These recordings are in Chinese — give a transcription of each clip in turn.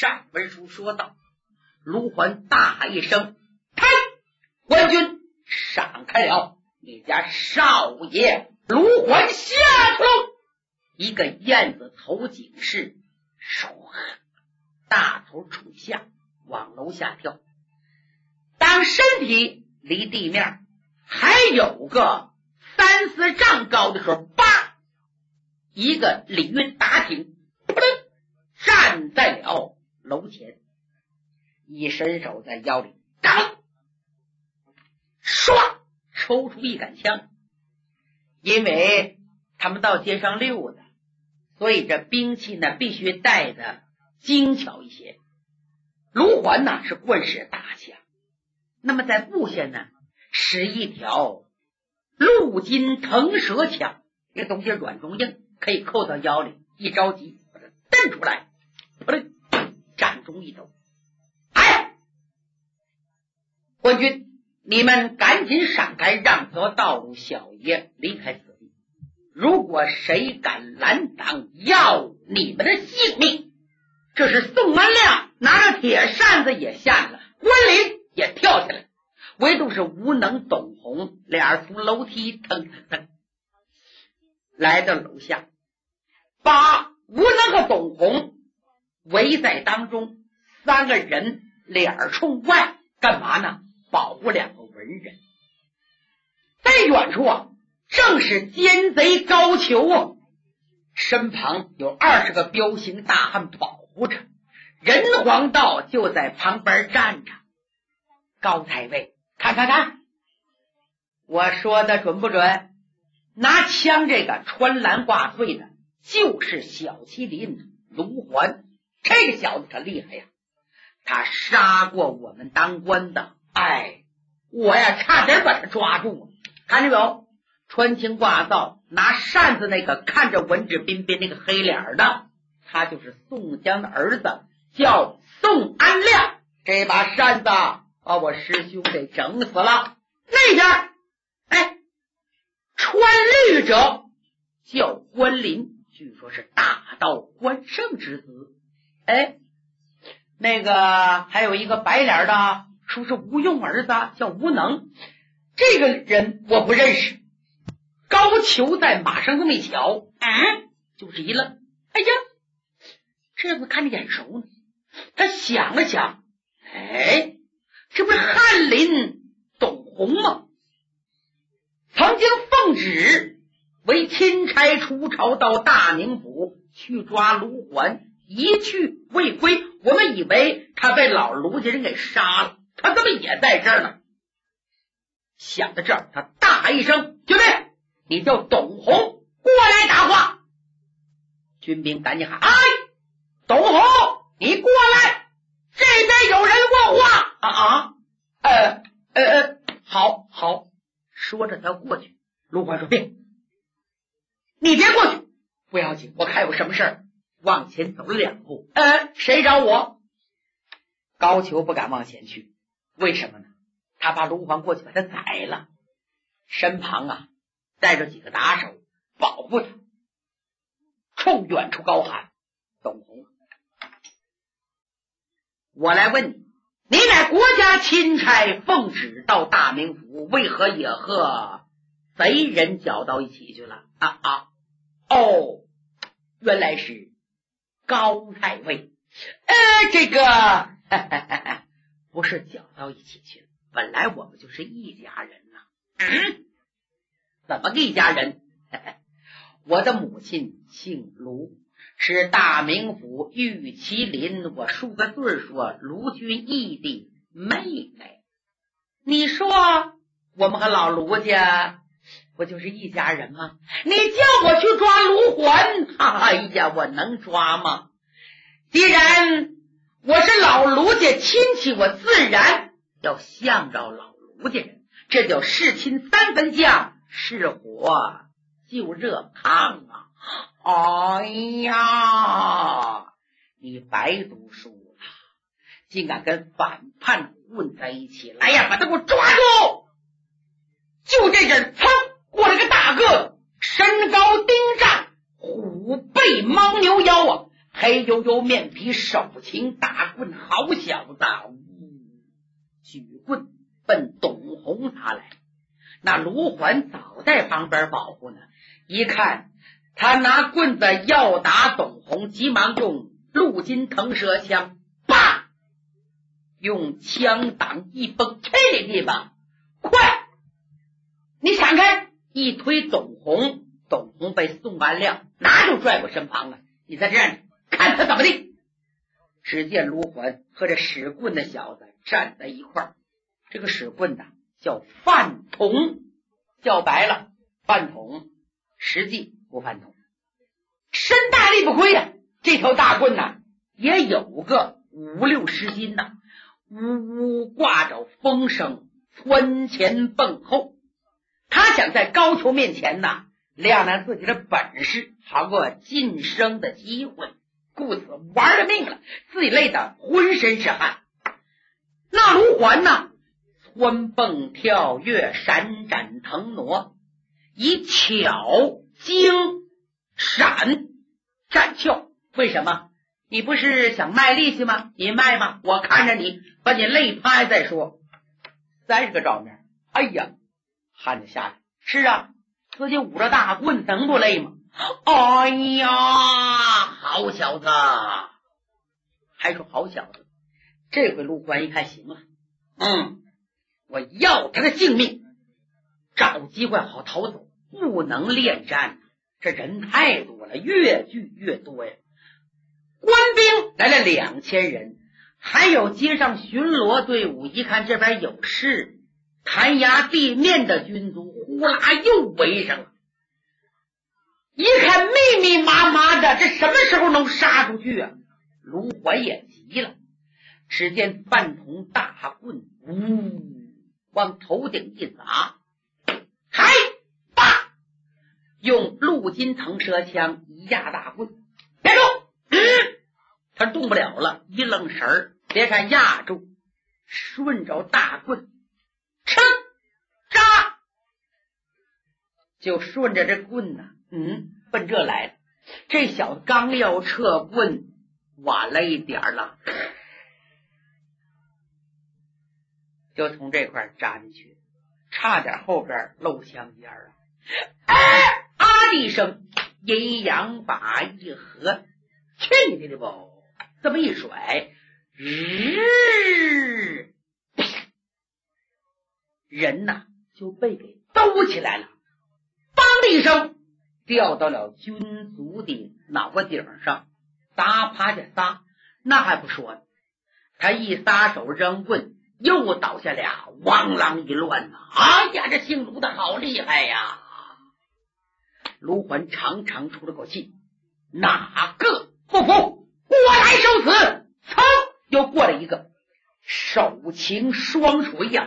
上文书说道。卢环大一声：“开！官军闪开了！你家少爷卢环下去了！”一个燕子头警士大头冲下往楼下跳，当身体离地面还有个3-4丈高的时候，叭，一个李运打挺扑棱站在了楼前，一伸手在腰里刚唰抽出一杆枪。因为他们到街上溜达，所以这兵器呢必须带的精巧一些。卢环呢是棍使大枪，那么在布线呢使一条陆金腾蛇枪，这东西软中硬，可以扣到腰里，一着急把它蹬出来，斩中一斗。哎，官军，你们赶紧闪开，让条道路，小爷离开此地。如果谁敢拦挡，要你们的性命！这是宋安亮拿着铁扇子也下来了，关林也跳下来，唯独是无能董红俩人从楼梯腾腾腾来到楼下，把无能和董红围在当中。3个人脸冲外，干嘛呢？保护2个文人。在远处啊，正是奸贼高俅啊，身旁有20个彪形大汉保护着，人皇道就在旁边站着。高太尉，看看看，我说的准不准？拿枪这个穿蓝挂穗的就是小麒麟卢环，这个小子可厉害呀，他杀过我们当官的。哎，我呀差点把他抓住。看见没有？穿青挂皂拿扇子那个看着文质彬彬那个黑脸的，他就是宋江的儿子，叫宋安亮。这把扇子把我师兄给整死了。那边哎，穿绿者叫关林，据说是大道关胜之子。哎，那个还有一个白脸的，说是吴用儿子，叫吴能。这个人我不认识。高俅在马上这么一瞧，就是一愣，哎呀，这怎么看着眼熟呢？他想了想，哎，这不是翰林董红吗？曾经奉旨为钦差出朝到大宁府去抓卢环，一去未归。我们以为他被老卢家人给杀了，他怎么也在这儿呢？想到这儿，他大一声：“兄弟，你叫董红过来答话。”军兵赶紧喊：“哎，董红，你过来，这边有人问话。”好。说着他要过去。卢环说：“别，你别过去，不要紧，我看有什么事儿。”往前走了2步，谁找我？高俅不敢往前去，为什么呢？他怕卢环过去把他宰了，身旁啊带着几个打手保护他，冲远处高喊：“董红，我来问你，你乃国家钦差，奉旨到大名府，为何也和贼人搅到一起去了？”原来是高太尉。这个不是搅到一起去了，本来我们就是一家人呐。怎么个一家人？我的母亲姓卢，是大名府玉麒麟，我数个岁说卢俊义的妹妹。你说我们和老卢家不就是一家人吗？你叫我去抓卢环，哎呀，我能抓吗？既然我是老卢家亲戚，我自然要向着老卢家人，这叫事亲3分酱，是火就热炕啊！哎呀，你白读书了，竟敢跟反叛混在一起，来呀，把他给我抓住！就这阵，噌过来个大个，身高丁丈，虎背牦牛腰啊，黑黝黝面皮，手擎大棍，好小子，举棍奔董洪他来。那卢环早在旁边保护呢，一看他拿棍子要打董洪，急忙用陆金腾蛇枪，叭，用枪挡一崩，这地方快，你闪开！一推董洪，董洪被宋万亮拿住拽过身旁了。你在这儿看他怎么地。只见卢环和这使棍的小子站在一块儿，这个使棍呢叫范统，叫白了范统，实际不范统，身大力不亏呀。这条大棍呢也有个5、60斤呢，呜呜挂着风声，蹿前蹦后。他想在高俅面前呢亮亮自己的本事，好过晋升的机会，故此玩了命了，自己累得浑身是汗。那卢环呢蹿蹦跳跃，闪展腾挪，以巧精闪战俏。为什么？你不是想卖力气吗？你卖吗？我看着你把你累趴再说。30个照面，哎呀，汗就下来。是啊，自己捂着大棍能不累吗？哎呀，好小子，还说好小子。这回陆环一看行了，我要他的性命，找机会好逃走，不能恋战。这人太多了，越聚越多呀。官兵来了2000人，还有街上巡逻队伍，一看这边有事，弹压地面的军卒呼啦又围上了。一看密密麻麻的，这什么时候能杀出去啊？卢环也急了，只见范统大棍往头顶一砸，嗨吧，用陆金腾蛇枪一压大棍，别动，他动不了了，一愣神儿，别看压住，顺着大棍噌扎，就顺着这棍呢奔这来了。这小子刚要撤棍，晚了一点了，就从这块扎进去，差点后边露香烟啊！啊的一声，阴阳把一合，去你的吧！这么一甩，人呐就被给兜起来了，梆的一声掉到了军卒的脑袋顶上，撒趴下撒。那还不说呢，他一撒手扔棍，又倒下俩，汪啷一乱呐！哎呀，这姓卢的好厉害呀！卢环长长出了口气，哪个不服，过来受死！噌，又过来一个，手擎双锤呀！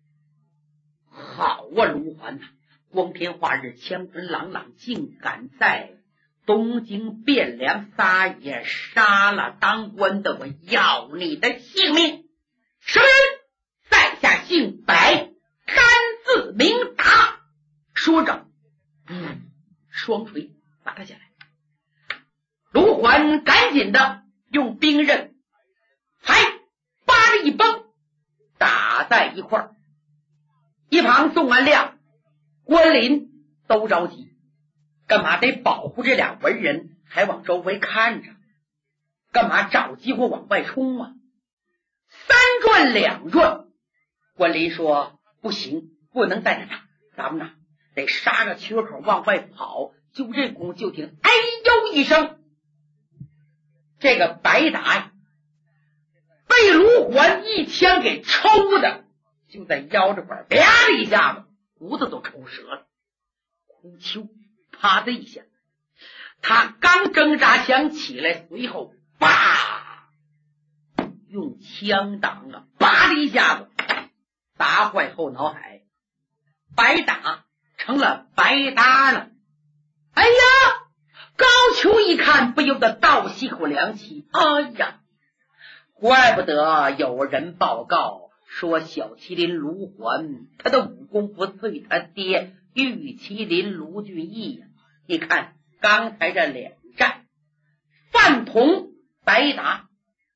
好啊，卢环呐，光天化日，枪棍朗朗，竟敢在东京汴梁撒野，杀了当官的，我要你的性命！什么人？在下姓白，甘字明达。说着双锤打他下来。卢环赶紧的用兵刃还扒着一崩，打在一块儿。一旁宋安亮、关林都着急，干嘛得保护这俩文人，还往周围看着，干嘛找机会往外冲啊？3转2转，关林说不行，不能在这打，咱们呢得杀个缺口往外跑。就这功夫，就听哎呦一声，这个白打呀被卢环一枪给抽的，就在腰这块啪的一下子，胡子都抽折了，哭秋啪的一下，他刚挣扎想起来，随后叭用枪挡了，啪的一下子打坏后脑海，白打成了白搭了。哎呀，高俅一看不由得倒吸口凉气，哎呀，怪不得有人报告说小麒麟卢环他的武功不次于他爹玉麒麟卢俊义呀！你看刚才这两战，范统白达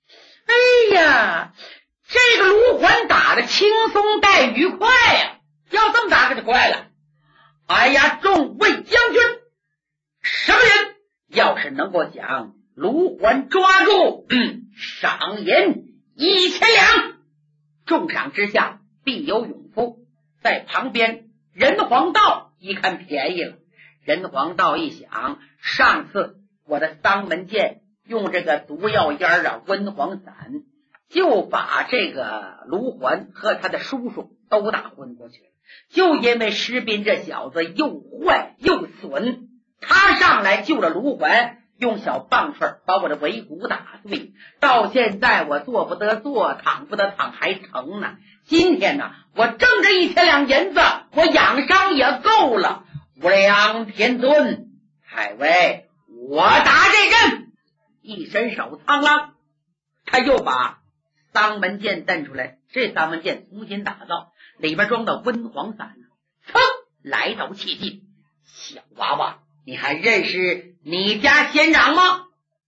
哎呀，这个卢环打得轻松带愉快呀，要这么打可就怪了。哎呀，众位将军，什么人要是能够将卢环抓住，赏银1000两，重赏之下必有勇夫。在旁边任皇道一看便宜了，任皇道一想，上次我的丧门剑用这个毒药烟温黄散，就把这个卢环和他的叔叔都打昏过去了。就因为石斌这小子又坏又损，他上来救了卢环，用小棒槌把我的尾骨打碎，到现在我坐不得坐，躺不得躺，还疼呢。今天呢，我挣这1000两银子，我养伤也够了。无量天尊，太尉，我打这阵。一伸手，苍啷，他又把丧门剑蹬出来。这丧门剑重新打造，里边装的温黄散，噌，来到气近。小娃娃，你还认识你家仙长吗？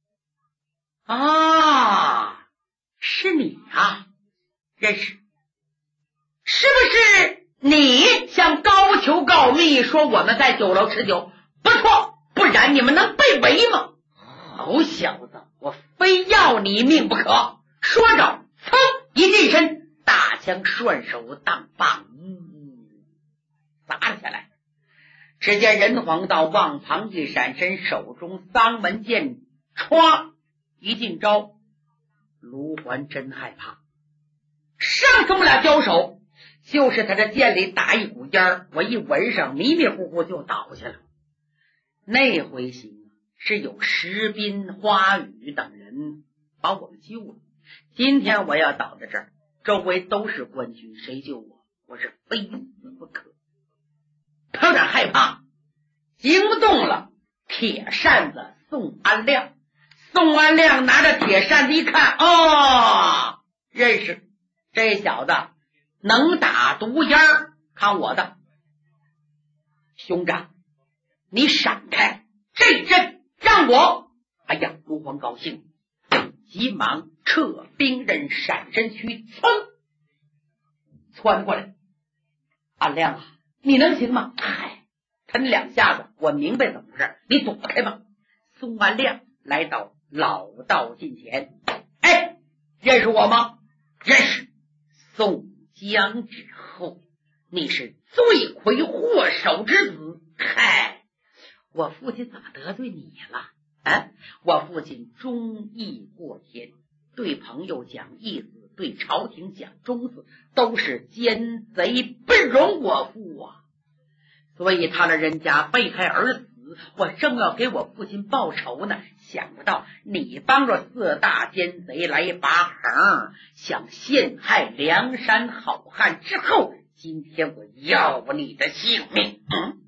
啊，是你啊，认识。是不是你向高俅告密说我们在酒楼吃酒？不错，不然你们能被围吗？好小子，我非要你命不可。说着，噌一近身，大枪顺手当棒，砸了下来。只见任皇道往旁一闪身，手中丧门剑歘一进招。卢环真害怕，上次我们俩交手，就是他这剑里打一股烟，我一闻上，迷迷糊糊就倒下了。那回行是有石斌、花雨等人把我们救了。今天我要倒在这儿，周围都是官军，谁救我？我是非死不可。他有点害怕，行不动了。铁扇子宋安亮，宋安亮拿着铁扇子一看，哦，认识这小子能打毒烟，看我的。兄长，你闪开，这阵让我。哎呀，卢黄高兴，急忙撤兵刃，闪身躯，噌窜过来。安亮啊，你能行吗？嗨，他那2下子我明白怎么回事，你躲开吧。宋安亮来到老道近前，哎，认识我吗？认识。宋江之后，你是罪魁祸首之子。嗨，我父亲怎么得罪你了？我父亲忠义过天，对朋友讲义字，对朝廷讲忠字，都是奸贼不容我父啊。所以他的人家被害而死，我正要给我父亲报仇呢，想不到你帮着4大奸贼来拔横，想陷害梁山好汉之后，今天我要你的性命。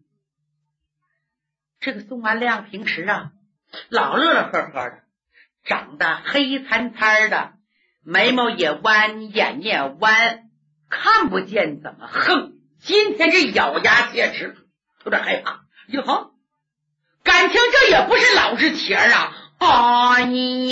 这个宋安亮平时老乐乐呵呵的，长得黑参参的，眉毛也弯，眼也弯，看不见怎么横。今天这咬牙切齿，有点害怕。哟呵，感情这也不是老实钱啊！哎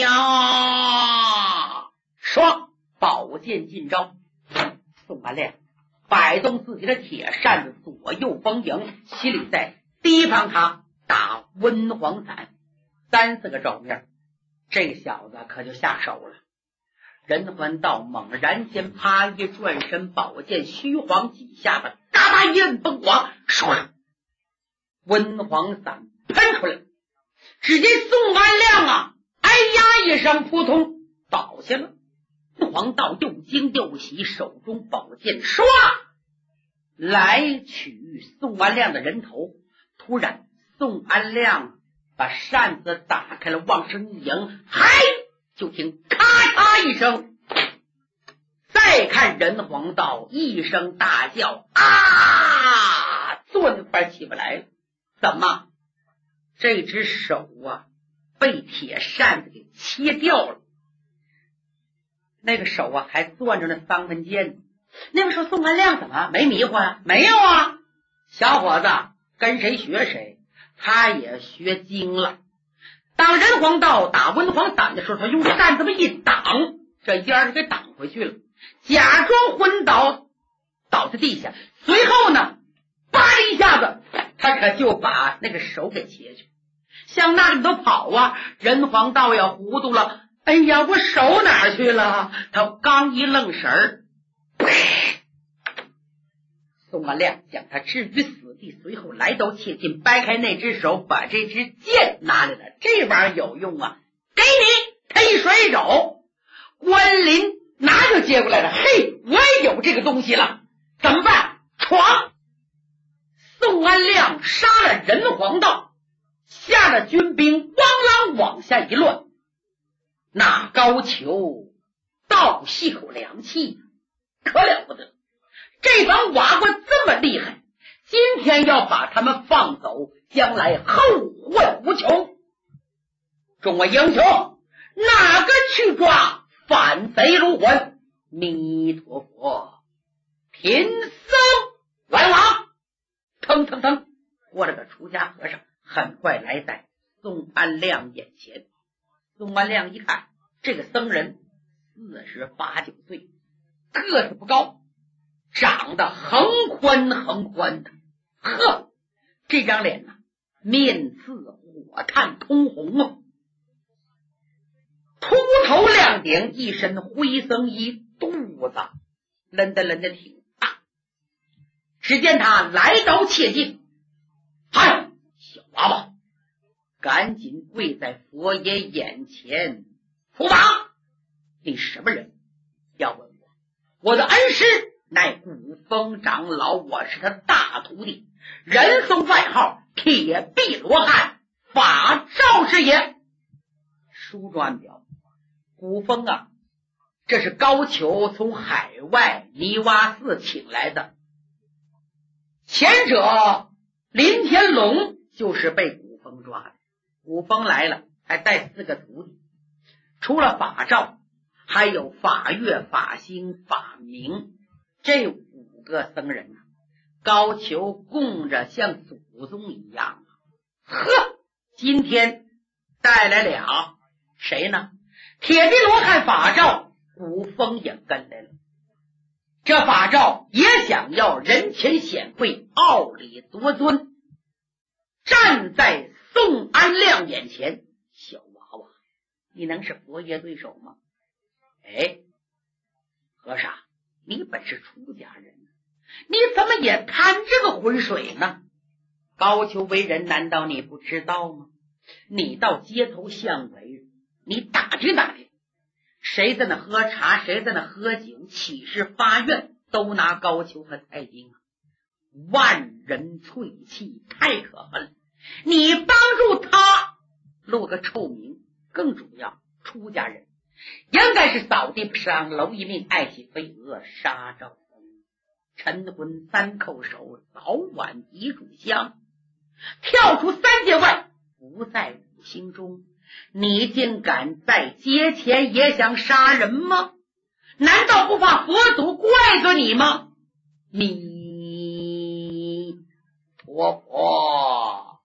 呀，双宝剑进招，宋安亮摆动自己的铁扇子，左右逢迎，心里在提防他打温黄散。3、4个照面，这小子可就下手了。任环道猛然间啪一转身，宝剑虚晃几下子，嘎巴一摁风火，唰，温黄散喷出来。只见宋安亮哎呀一声，扑通倒下了。黄道又惊又喜，手中宝剑唰来取宋安亮的人头。突然宋安亮把扇子打开了，往上一迎，嗨，就听咔嚓一声。再看任皇道一声大叫，坐那块起不来了。怎么？这只手被铁扇子给切掉了。那个手还攥着那丧门剑。那个时候宋安亮怎么没迷糊呀？没有啊，小伙子跟谁学谁，他也学精了。当任皇道打温黄散的时候，他用扇子一挡， 这烟给挡回去了，假装昏倒在地下。随后呢，叭的一下子，他可就把那个手给切去，向那里头跑啊！人皇倒要糊涂了，哎呀，我手哪去了？他刚一愣神儿，宋万亮将他置于死地，随后来到切近，掰开那只手，把这支剑拿来了。这玩意儿有用啊！给你，他一甩手，关林拿就接过来了。嘿，我也有这个东西了，怎么办？闯！宋安亮杀了人皇道，吓得军兵汪啷往下一乱。那高俅倒吸口凉气，可了不得！这帮瓦官这么厉害，今天要把他们放走，将来后患无穷。众位英雄，哪个去抓反贼卢魂？弥陀佛，贫僧来往。腾腾腾，过了个出家和尚，很快来在宋安亮眼前。宋安亮一看，这个僧人48、9岁，个子不高，长得横宽的，呵，这张脸呢，面似火炭通红啊，秃头亮顶，一身灰僧衣，肚子抡得挺大。只见他来到切近，嗨，小娃娃，赶紧跪在佛爷眼前伏法。你什么人？要问我的恩师乃古风长老，我是他大徒弟，人送外号铁臂罗汉，法照师爷。书中暗表，古风啊，这是高俅从海外泥洼寺请来的。前者林天龙就是被古风抓的，古风来了还带4个徒弟，除了法照，还有法月、法兴、法明，这5个僧人啊，高俅供着像祖宗一样。呵，今天带来俩，谁呢？铁臂罗汉法照，古风也跟来了。这法照也想要人前显贵，傲礼夺尊，站在宋安亮眼前。小娃娃，你能是佛爷对手吗？哎，和尚，你本是出家人，你怎么也贪这个浑水呢？高俅为人，难道你不知道吗？你到街头巷尾，你打听，谁在那喝茶，谁在那喝酒，起誓发愿，都拿高俅和蔡京啊，万人唾弃，太可恨了。你帮助他落个臭名，更主要，出家人应该是扫地上楼一命，爱惜飞蛾杀赵风，晨昏3叩首，早晚一炷香，跳出3界外，不在5星中。你竟敢在街前也想杀人吗？难道不怕佛祖怪罪你吗？弥陀佛。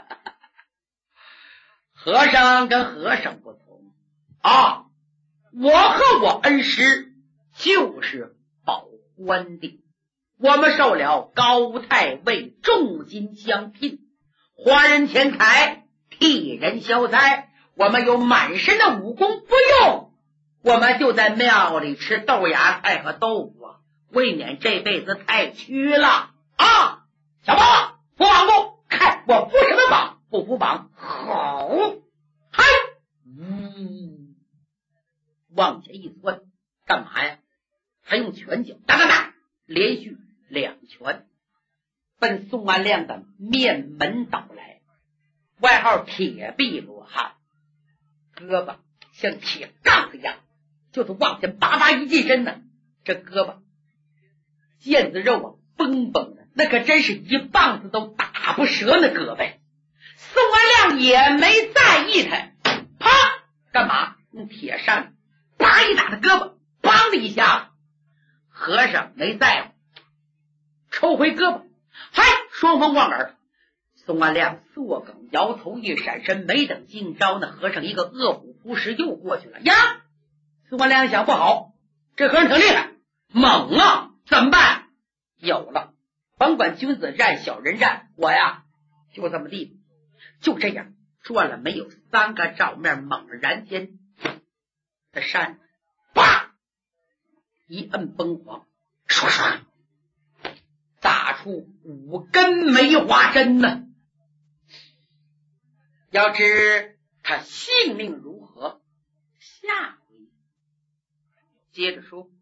和尚跟和尚不同啊，我和我恩师就是保官的，我们受了高太尉重金相聘，花人钱财，替人消灾，我们有满身的武功不用，我们就在庙里吃豆芽菜和豆腐啊，未免这辈子太屈了啊！小宝，扶绑不？看我扶什么绑？不扶绑，好，嗨，往前一窜，干嘛呀？他用拳脚当当当，连续2拳，奔宋安亮的面门倒来。外号铁臂罗汉，胳膊像铁杠子一样，就是往前拔一近身呢，这胳膊腱子肉啊绷绷的，那可真是一棒子都打不折那胳膊。宋安亮也没在意他，啪，干嘛？用铁扇啪一打他胳膊，砰的一下，和尚没在乎，抽回胳膊，嗨，双方望耳。宋安亮作梗摇头一闪身，没等进招，那和尚一个饿虎扑食又过去了呀！ 我俩想不好，这和尚挺厉害，猛啊，怎么办？有了，甭管君子战小人战，我呀就这么地，就这样转了没有3个照面，猛然间这扇啪一摁崩簧，唰唰打出5根梅花针呢。要知他性命如何，下回接着说。